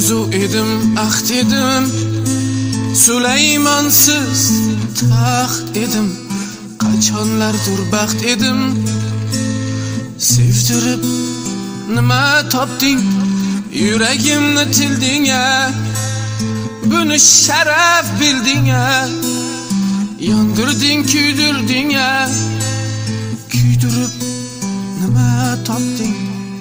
orzu edim, ahd edim, Süleymansız taxt edim, qachonlardir baxt edim. Sevdirib nima topding, yuragimni tilding-a, buni sharaf bilding-a, yondirding, kuydirding-a, kuydirib nima topding.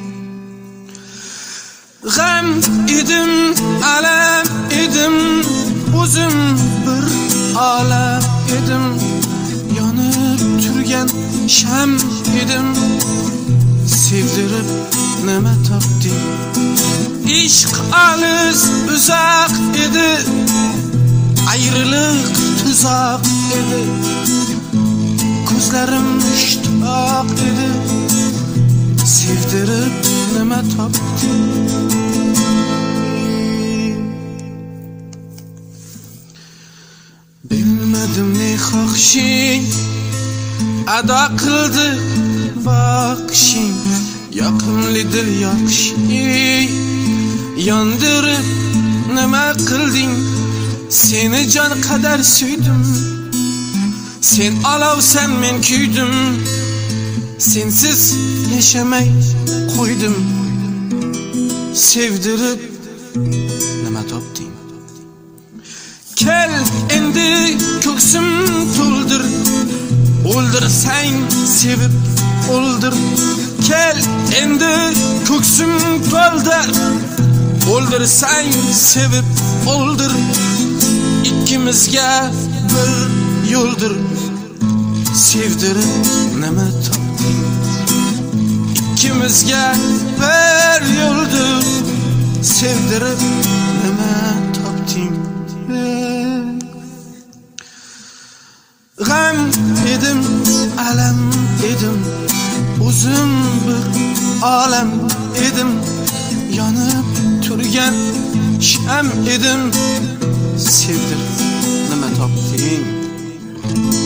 G'am edim, alam edim, o'zim bir olam edim, yonib turgan sham edim. Sevdirib nima topding? Ishq olis uzoq edi, ayriliq tuzoq edi, ko'zlarim ishtiyoq edi. Sevdirib nima topding? Bilmadim ne xohishing, ado qildi boqishing, yoqimli dil yoqishing. Yondirib nima qilding? Seni jon qadar suydim, sen olovsan, men kuydim, sensiz yashamay qo'ydim. Sevdirib nima topding? Kel endi ko'ksim to'ldir, o'ldirsang sevib o'ldir. Kel endi ko'ksim to'ldir, o'ldirsang sevib o'ldir. Ikkimizga bir yo'ldir, sevdirib nima topding? Ikkimizga bir yo'ldir, sevdirib nima topding? G'am edim, alam edim, o'zim bir olam edim, yonib turgan sham edim. Sevdirib nima topding?